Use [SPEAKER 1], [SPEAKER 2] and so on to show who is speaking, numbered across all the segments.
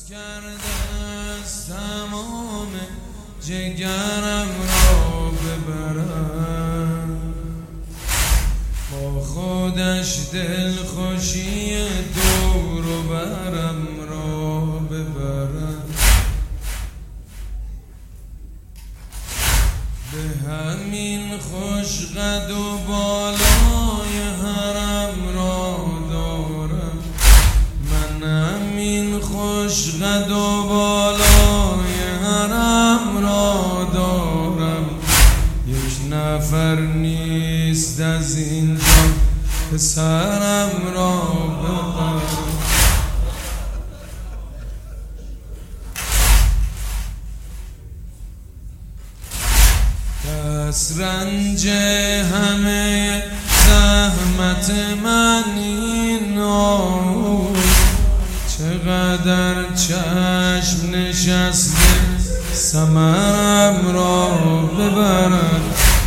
[SPEAKER 1] کرده از تمام جگرم را ببرم، با خودش دلخوشی دور و برم را ببرم، به همین خوش قد و بالای حرم را دارم، من همین خوش قد و بالای حرم را دارم، یک نفر نیست از اینجا پسرم را ببرم. دست رنج همه زحمت من این چقدر چشم نشسته ثمرم را ببرن،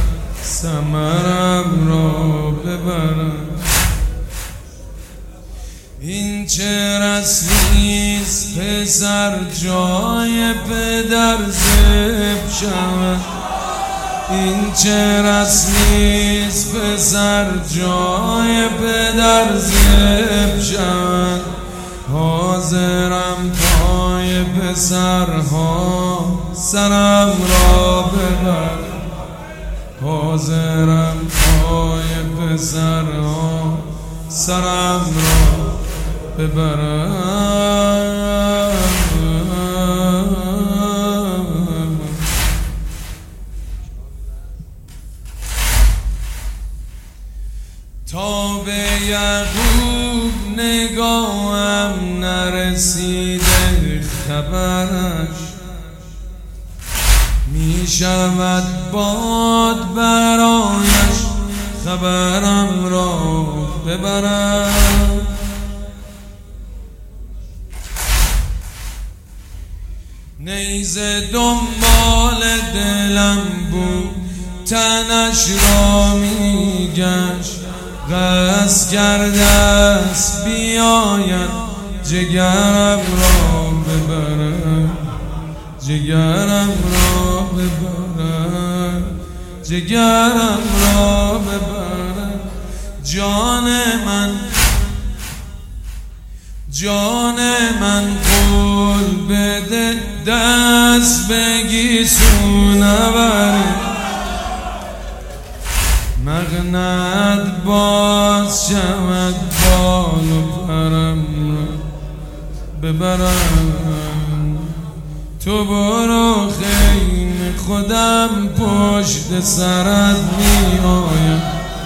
[SPEAKER 1] ثمرم را ببرن. این چه رسمیست پسر جای پدر ذبح شود، این چه رسمیست پسر جای پدر ذبح شود. حاضرم پای پسرها سرم را ببرم، حاضرم پای پسرها سرم را ببرم. تا به یعقوب نگاهم نرسیده خبرش، می شود باد برایش خبرم را ببرم. نیزه دنبال دلم بود تنش را می گشت، قصد کرده است بیاید جگرم را ببرم، جگرم را ببرم، جگرم را ببرم. جان من، جان من قول بده دست بگی سونوری، مغنت باز شود بال و پرم را ببرم. تو برو خیمه خودم پشت سرت می آیم،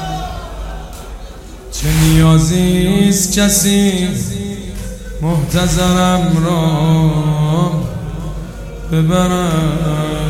[SPEAKER 1] چه نیازیست کسی محتضرم را ببرم.